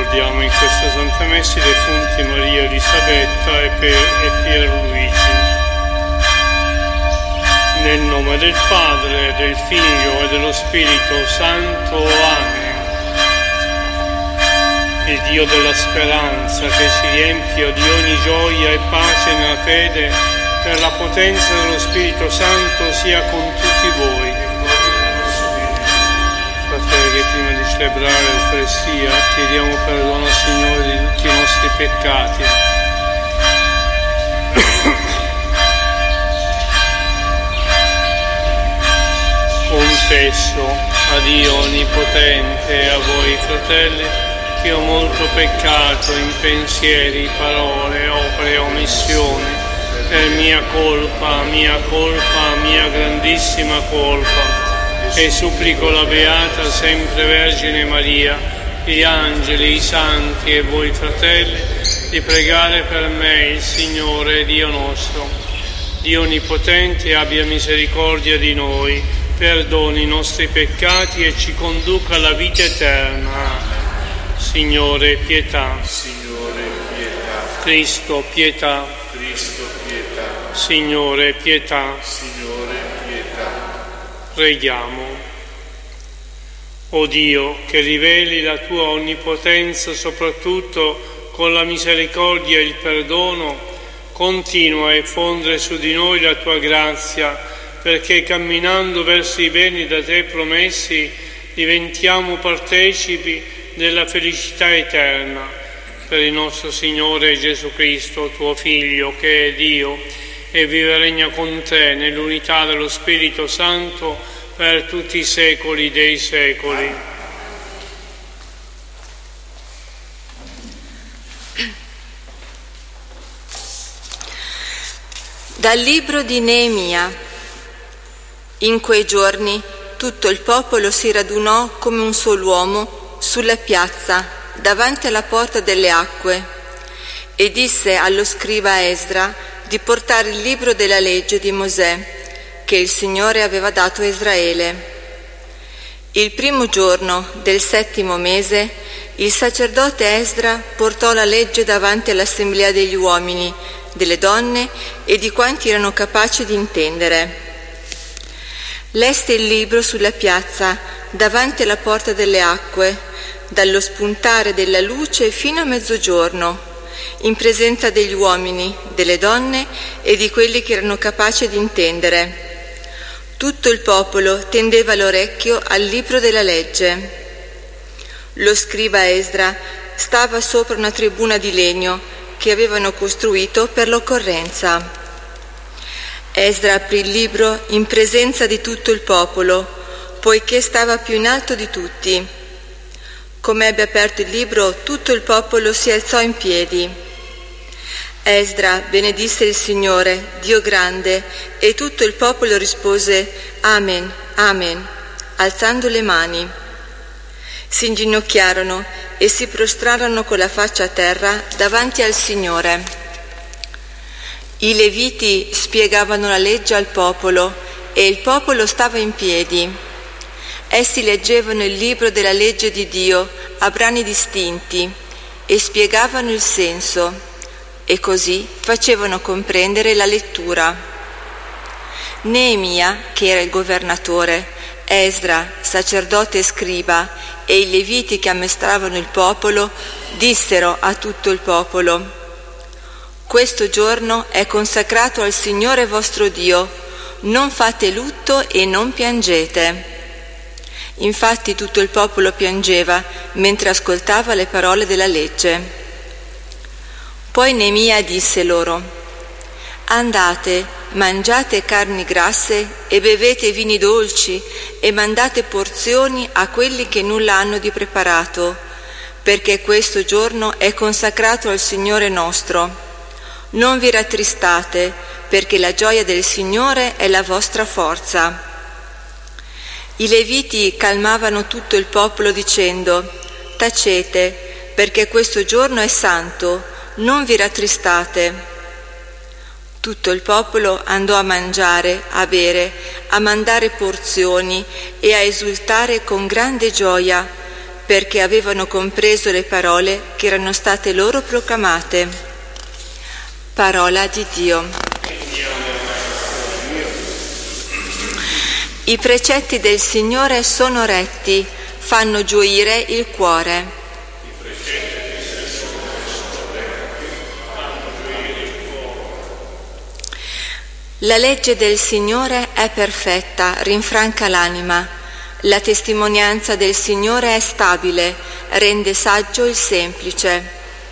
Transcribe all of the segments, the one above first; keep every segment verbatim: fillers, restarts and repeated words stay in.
ricordiamo in questa Santa Messa i defunti Maria Elisabetta e, per, e Pierluigi. Nel nome del Padre, del Figlio e dello Spirito Santo. Amen. Il Dio della speranza, che ci riempie di ogni gioia e pace nella fede, per la potenza dello Spirito Santo, sia con tutti voi. Fratelli, che prima di celebrare l'Eucaristia chiediamo perdono al Signore di tutti i nostri peccati. Confesso a Dio Onnipotente e a voi, fratelli, che ho molto peccato in pensieri, parole, opere e omissioni, per mia colpa, mia colpa, mia grandissima colpa. E supplico la Beata sempre Vergine Maria, gli angeli, i santi e voi fratelli, di pregare per me il Signore Dio nostro. Dio Onnipotente abbia misericordia di noi, perdoni i nostri peccati e ci conduca alla vita eterna. Signore, pietà. Signore, pietà. Cristo, pietà. Cristo, pietà. Signore, pietà. Signore, pietà. Preghiamo. O Dio, che riveli la tua onnipotenza soprattutto con la misericordia e il perdono, continua a effondere su di noi la tua grazia, perché camminando verso i beni da te promessi diventiamo partecipi della felicità eterna. Per il nostro Signore Gesù Cristo, tuo Figlio, che è Dio e vive e regna con te nell'unità dello Spirito Santo per tutti i secoli dei secoli. Dal libro di Neemia. In quei giorni tutto il popolo si radunò come un solo uomo sulla piazza davanti alla porta delle acque e disse allo scriba Esdra di portare il libro della legge di Mosè che il Signore aveva dato a Israele. Il primo giorno del settimo mese il sacerdote Esdra portò la legge davanti all'assemblea degli uomini, delle donne e di quanti erano capaci di intendere. Lesse il libro sulla piazza davanti alla porta delle acque, dallo spuntare della luce fino a mezzogiorno, in presenza degli uomini, delle donne e di quelli che erano capaci di intendere. Tutto il popolo tendeva l'orecchio al libro della legge. Lo scriba Esdra stava sopra una tribuna di legno che avevano costruito per l'occorrenza. Esdra aprì il libro in presenza di tutto il popolo, poiché stava più in alto di tutti. Come ebbe aperto il libro, tutto il popolo si alzò in piedi. Esdra benedisse il Signore, Dio grande, e tutto il popolo rispose Amen, Amen, alzando le mani. Si inginocchiarono e si prostrarono con la faccia a terra davanti al Signore. I Leviti spiegavano la legge al popolo e il popolo stava in piedi. Essi leggevano il libro della legge di Dio a brani distinti e spiegavano il senso, e così facevano comprendere la lettura. Neemia, che era il governatore, Esdra, sacerdote e scriba, e i Leviti che amministravano il popolo, dissero a tutto il popolo: questo giorno è consacrato al Signore vostro Dio, non fate lutto e non piangete. Infatti tutto il popolo piangeva mentre ascoltava le parole della legge. Poi Neemia disse loro: andate, mangiate carni grasse e bevete vini dolci e mandate porzioni a quelli che nulla hanno di preparato, perché questo giorno è consacrato al Signore nostro. Non vi rattristate, perché la gioia del Signore è la vostra forza. I Leviti calmavano tutto il popolo dicendo: tacete, perché questo giorno è santo, non vi rattristate. Tutto il popolo andò a mangiare, a bere, a mandare porzioni e a esultare con grande gioia, perché avevano compreso le parole che erano state loro proclamate. Parola di Dio. I precetti del Signore sono retti, fanno gioire il cuore. La legge del Signore è perfetta, rinfranca l'anima. La testimonianza del Signore è stabile, rende saggio il semplice.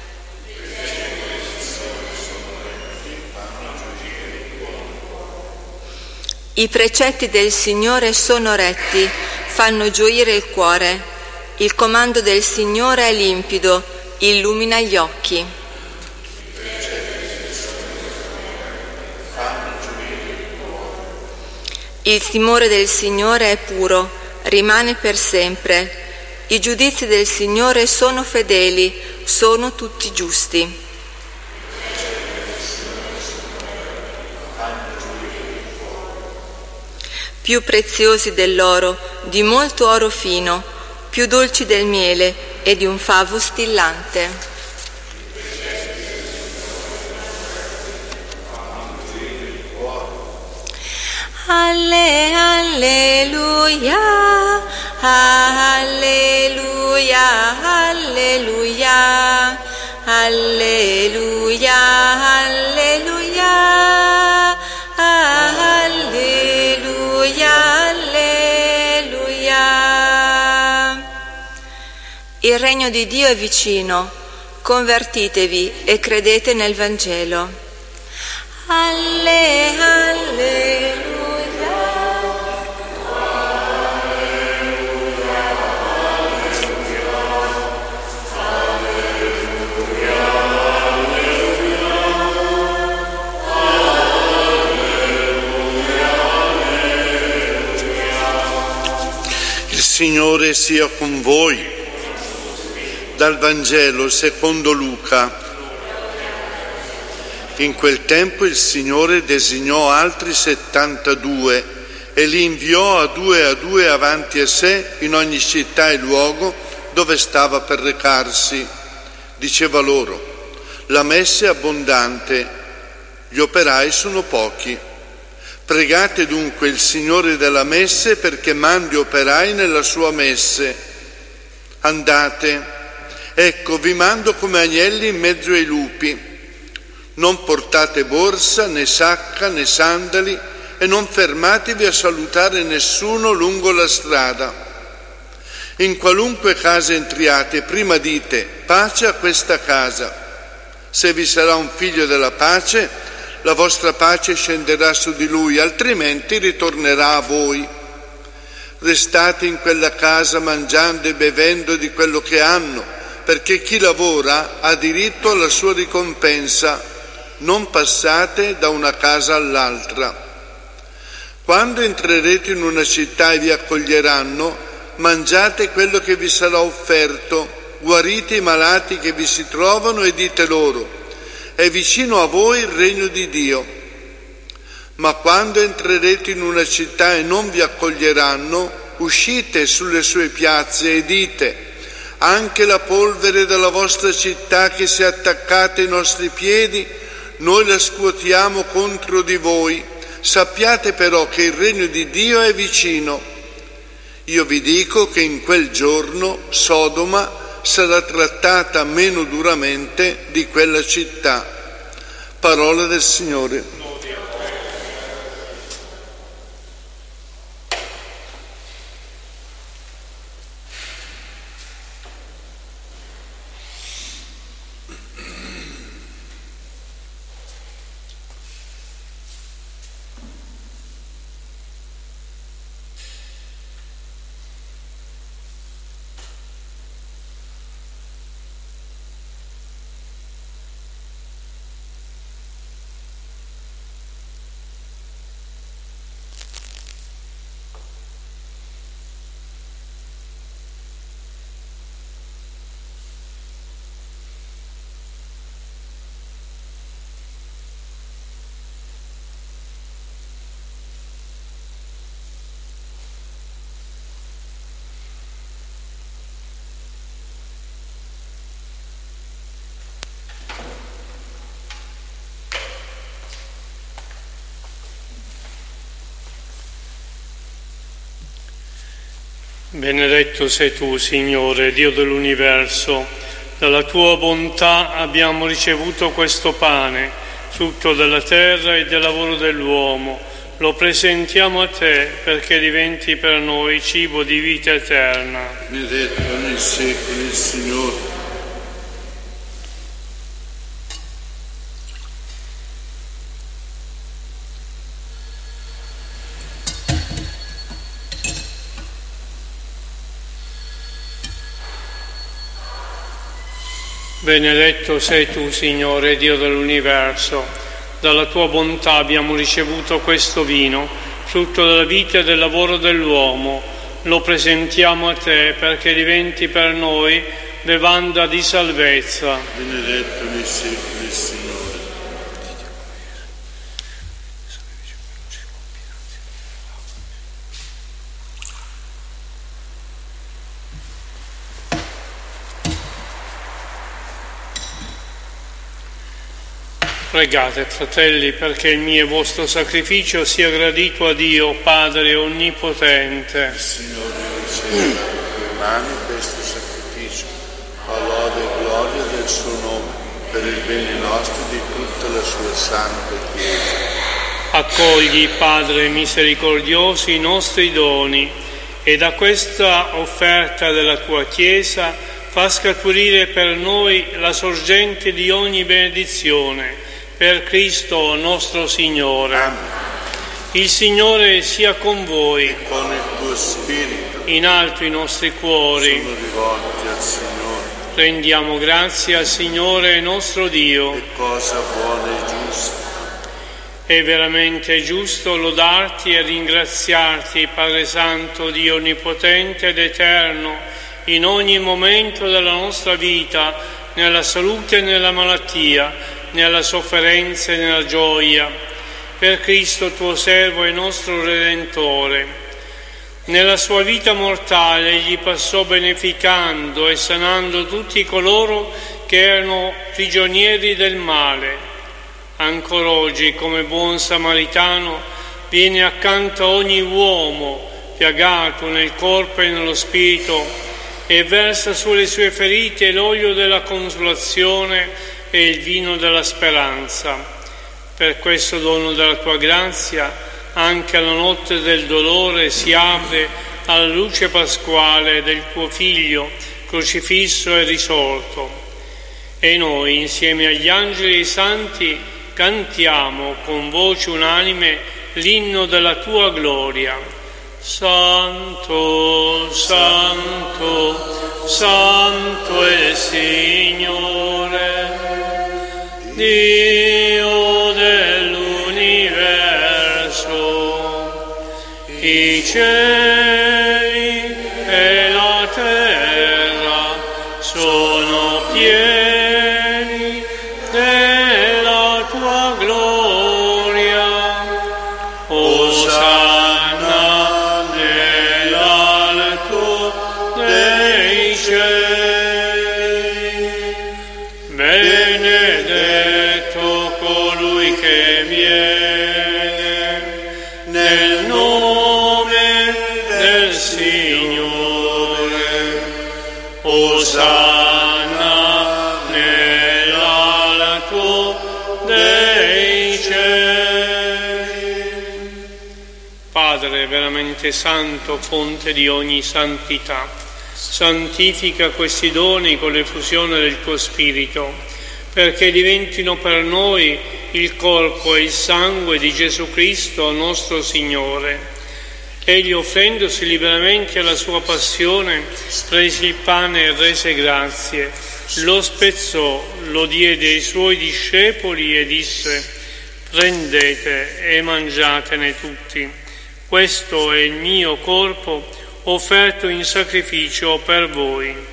I precetti del Signore sono retti, fanno gioire il cuore. Il comando del Signore è limpido, illumina gli occhi. Il timore del Signore è puro, rimane per sempre. I giudizi del Signore sono fedeli, sono tutti giusti. Più preziosi dell'oro, di molto oro fino, più dolci del miele e di un favo stillante. Alle, alleluia, alleluia, alleluia, alleluia, alleluia, alleluia, alleluia. Il regno di Dio è vicino, convertitevi e credete nel Vangelo. Alle, alleluia. Il Signore sia con voi. Dal Vangelo secondo Luca. In quel tempo il Signore designò altri settantadue e li inviò a due a due avanti a sé in ogni città e luogo dove stava per recarsi. Diceva loro: la messe è abbondante, gli operai sono pochi. Pregate dunque il Signore della messe perché mandi operai nella sua messe. Andate, ecco vi mando come agnelli in mezzo ai lupi. Non portate borsa, né sacca, né sandali e non fermatevi a salutare nessuno lungo la strada. In qualunque casa entriate, prima dite: pace a questa casa. Se vi sarà un figlio della pace, la vostra pace scenderà su di lui, altrimenti ritornerà a voi. Restate in quella casa mangiando e bevendo di quello che hanno, perché chi lavora ha diritto alla sua ricompensa. Non passate da una casa all'altra. Quando entrerete in una città e vi accoglieranno, mangiate quello che vi sarà offerto, guarite i malati che vi si trovano e dite loro: è vicino a voi il regno di Dio. Ma quando entrerete in una città e non vi accoglieranno, uscite sulle sue piazze e dite: anche la polvere della vostra città che si è attaccata ai nostri piedi, noi la scuotiamo contro di voi. Sappiate però che il regno di Dio è vicino. Io vi dico che in quel giorno Sodoma sarà trattata meno duramente di quella città. Parola del Signore. Benedetto sei tu, Signore, Dio dell'universo. Dalla tua bontà abbiamo ricevuto questo pane, frutto della terra e del lavoro dell'uomo. Lo presentiamo a te perché diventi per noi cibo di vita eterna. Benedetto nei secoli il Signore. Benedetto sei tu, Signore, Dio dell'universo. Dalla tua bontà abbiamo ricevuto questo vino, frutto della vita e del lavoro dell'uomo. Lo presentiamo a te perché diventi per noi bevanda di salvezza. Benedetto nei secoli il Signore. Pregate, fratelli, perché il mio e vostro sacrificio sia gradito a Dio, Padre Onnipotente. Il Signore riceva dalle tue mani questo sacrificio, a lode e gloria del suo nome, per il bene nostro e di tutta la sua santa Chiesa. Accogli, Padre misericordioso, i nostri doni e da questa offerta della tua Chiesa fa scaturire per noi la sorgente di ogni benedizione. Per Cristo nostro Signore. Amen. Il Signore sia con voi. E con il tuo spirito. In alto i nostri cuori. Sono rivolti al Signore. Rendiamo grazie al Signore nostro Dio. È cosa buona e giusta. È veramente giusto lodarti e ringraziarti, Padre Santo, Dio Onnipotente ed Eterno, in ogni momento della nostra vita, nella salute e nella malattia, nella sofferenza e nella gioia, per Cristo tuo servo e nostro Redentore. Nella sua vita mortale egli passò beneficando e sanando tutti coloro che erano prigionieri del male. Ancora oggi, come buon samaritano, viene accanto a ogni uomo piagato nel corpo e nello spirito e versa sulle sue ferite l'olio della consolazione e il vino della speranza. Per questo dono della tua grazia, anche alla notte del dolore si apre alla luce pasquale del tuo Figlio, crocifisso e risorto. E noi, insieme agli angeli e ai santi, cantiamo con voce unanime l'inno della tua gloria. Santo, Santo, Santo è il Signore, Dio dell'universo. I cieli e la terra sono pieni della tua gloria. Osanna nell'alto dei cieli. Benedetto colui che viene nel nome del Signore. Osanna nell'alto dei cieli. Padre veramente santo, fonte di ogni santità, santifica questi doni con l'effusione del tuo Spirito, perché diventino per noi il corpo e il sangue di Gesù Cristo, nostro Signore. Egli, offrendosi liberamente alla sua passione, prese il pane e rese grazie, lo spezzò, lo diede ai suoi discepoli e disse: prendete e mangiatene tutti. Questo è il mio corpo offerto in sacrificio per voi.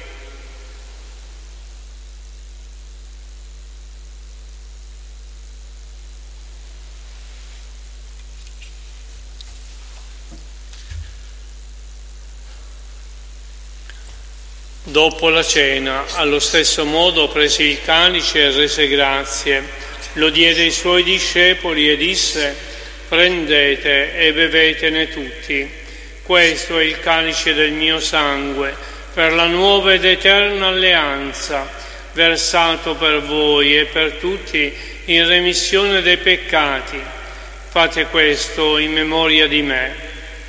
Dopo la cena, allo stesso modo prese il calice e rese grazie, lo diede ai suoi discepoli e disse: prendete e bevetene tutti. Questo è il calice del mio sangue, per la nuova ed eterna alleanza, versato per voi e per tutti in remissione dei peccati. Fate questo in memoria di me.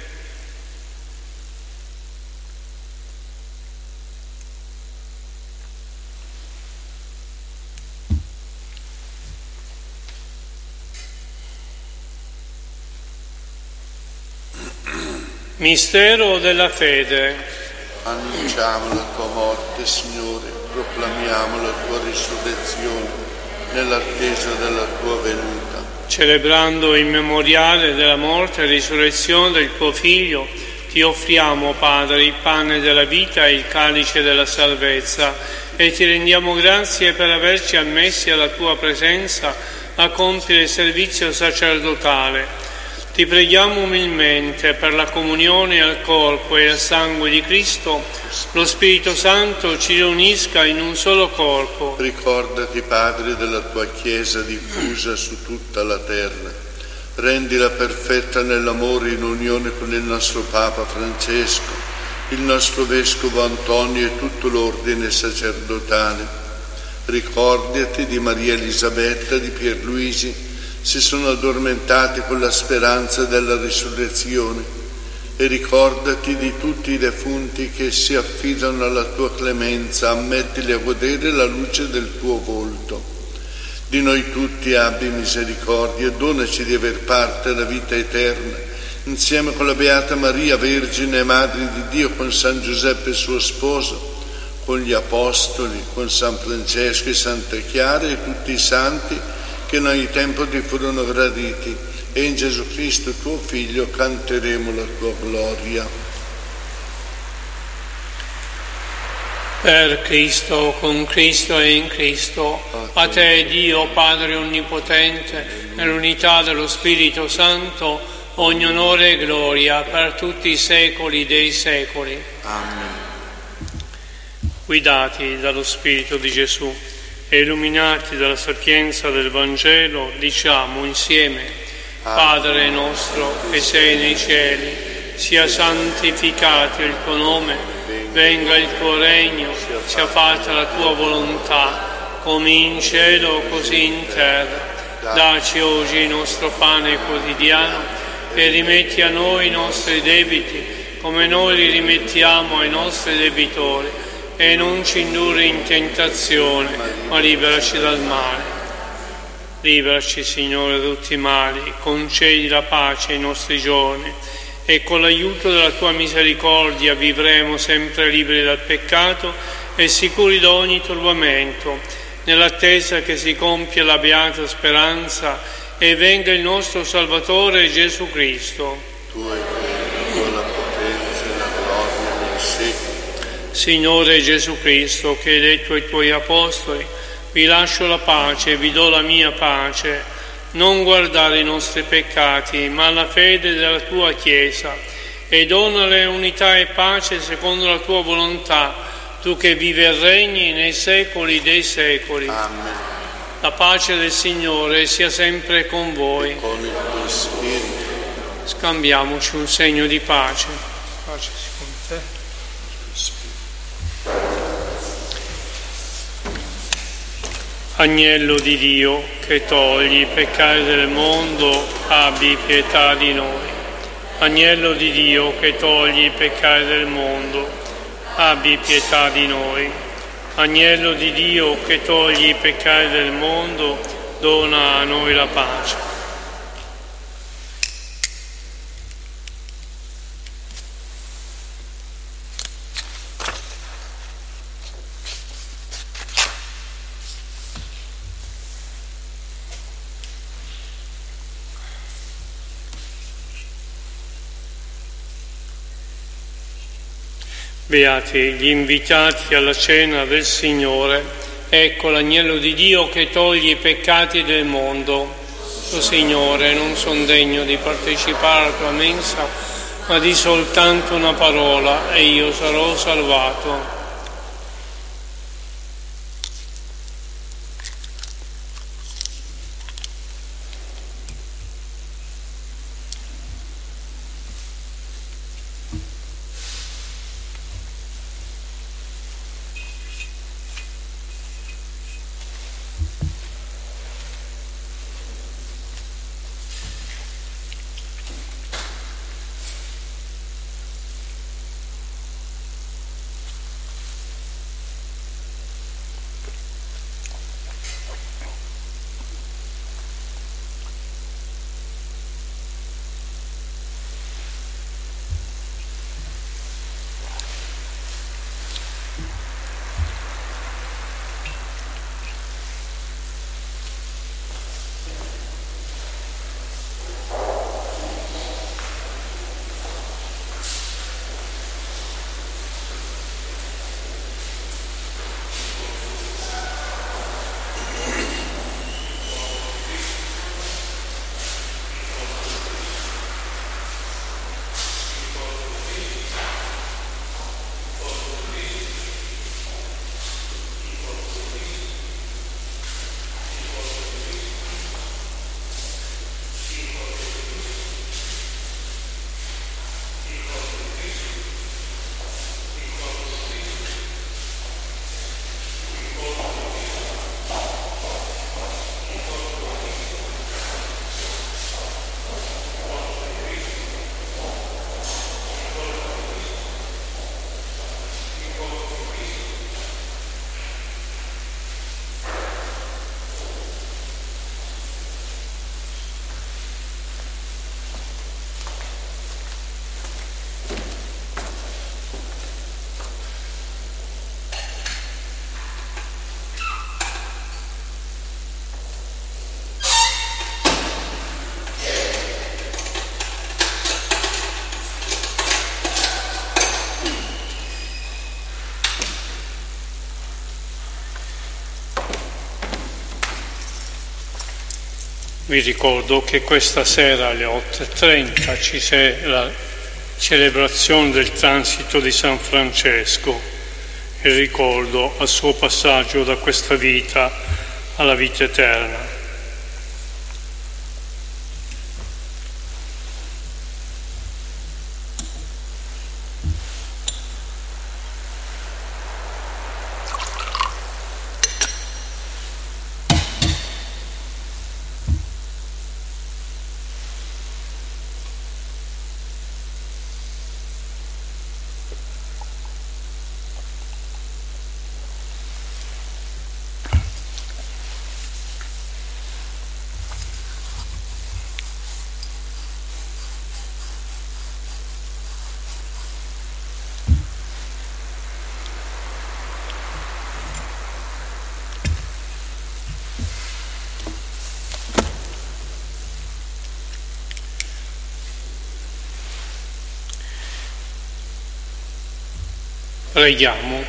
Mistero della fede. Annunciamo la tua morte, Signore, proclamiamo la tua risurrezione nell'attesa della tua venuta. Celebrando il memoriale della morte e risurrezione del tuo Figlio, ti offriamo, Padre, il pane della vita e il calice della salvezza, e ti rendiamo grazie per averci ammessi alla tua presenza a compiere il servizio sacerdotale. Ti preghiamo umilmente per la comunione al corpo e al sangue di Cristo, lo Spirito Santo ci riunisca in un solo corpo. Ricordati, Padre, della tua Chiesa diffusa su tutta la terra. Rendila perfetta nell'amore in unione con il nostro Papa Francesco, il nostro Vescovo Antonio e tutto l'ordine sacerdotale. Ricordati di Maria Elisabetta, di Pierluigi, si sono addormentati con la speranza della risurrezione, e ricordati di tutti i defunti che si affidano alla tua clemenza, ammettili a godere la luce del tuo volto. Di noi tutti abbi misericordia e donaci di aver parte alla vita eterna, insieme con la Beata Maria, Vergine e Madre di Dio, con San Giuseppe suo sposo, con gli Apostoli, con San Francesco e Santa Chiara e tutti i santi che in ogni tempo ti furono graditi, e in Gesù Cristo tuo Figlio canteremo la tua gloria. Per Cristo, con Cristo e in Cristo, a te Dio Padre Onnipotente, nell'unità dello Spirito Santo, ogni onore e gloria per tutti i secoli dei secoli. Amen. Guidati dallo Spirito di Gesù e illuminati dalla sapienza del Vangelo, diciamo insieme: Padre nostro che sei nei cieli, sia santificato il tuo nome, venga il tuo regno, sia fatta la tua volontà, come in cielo così in terra. Dacci oggi il nostro pane quotidiano e rimetti a noi i nostri debiti, come noi li rimettiamo ai nostri debitori. E non ci indurre in tentazione, ma liberaci dal male. Liberaci, Signore, da tutti i mali, concedi la pace ai nostri giorni, e con l'aiuto della tua misericordia vivremo sempre liberi dal peccato e sicuri da ogni turbamento, nell'attesa che si compia la beata speranza e venga il nostro Salvatore Gesù Cristo. Tu hai la potenza e la gloria nel secolo. Signore Gesù Cristo, che hai detto ai tuoi apostoli: vi lascio la pace, vi do la mia pace, non guardare i nostri peccati, ma la fede della tua Chiesa, e donale unità e pace secondo la tua volontà, tu che vivi e regni nei secoli dei secoli. Amen. La pace del Signore sia sempre con voi. E con il tuo spirito. Scambiamoci un segno di pace. Pace sia con te. Agnello di Dio, che togli i peccati del mondo, abbi pietà di noi. Agnello di Dio, che togli i peccati del mondo, abbi pietà di noi. Agnello di Dio, che togli i peccati del mondo, dona a noi la pace. Beati gli invitati alla cena del Signore. Ecco l'agnello di Dio che toglie i peccati del mondo. O Signore, non son degno di partecipare alla tua mensa, ma di soltanto una parola e io sarò salvato. Vi ricordo che questa sera alle otto e trenta ci sarà la celebrazione del transito di San Francesco, il ricordo al suo passaggio da questa vita alla vita eterna. Preghiamo.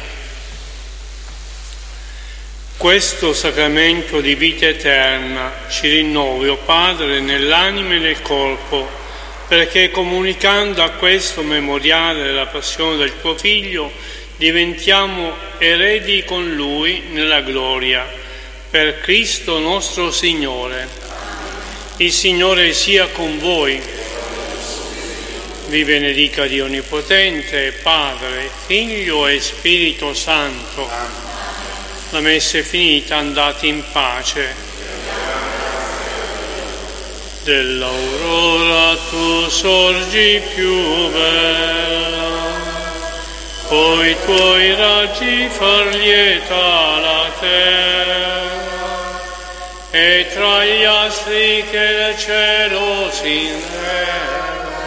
Questo sacramento di vita eterna ci rinnovi, o Padre, nell'anima e nel corpo, perché comunicando a questo memoriale della passione del tuo Figlio diventiamo eredi con Lui nella gloria, per Cristo nostro Signore. Il Signore sia con voi. Vi benedica Dio Onnipotente, Padre, Figlio e Spirito Santo. La messa è finita, andate in pace. Dell'aurora tu sorgi più bella, coi tuoi raggi far lieta la terra, e tra gli astri che il cielo si inverna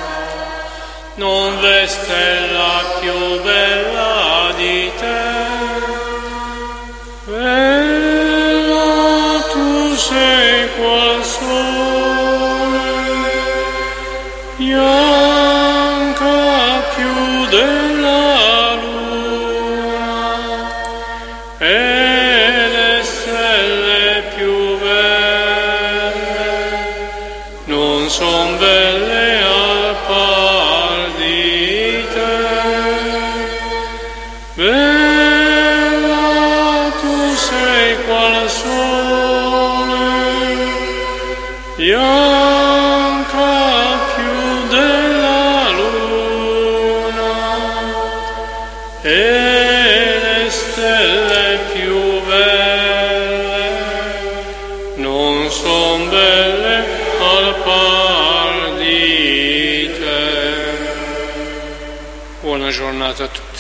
non v'è stella più bella di te. Bella tu sei qual sole, bianca più della luna, e le stelle più belle non son belle al par di te. Bella tu sei qual sole, bianca più della luna, e le stelle più belle non son belle al par di te. Buona giornata a tutti.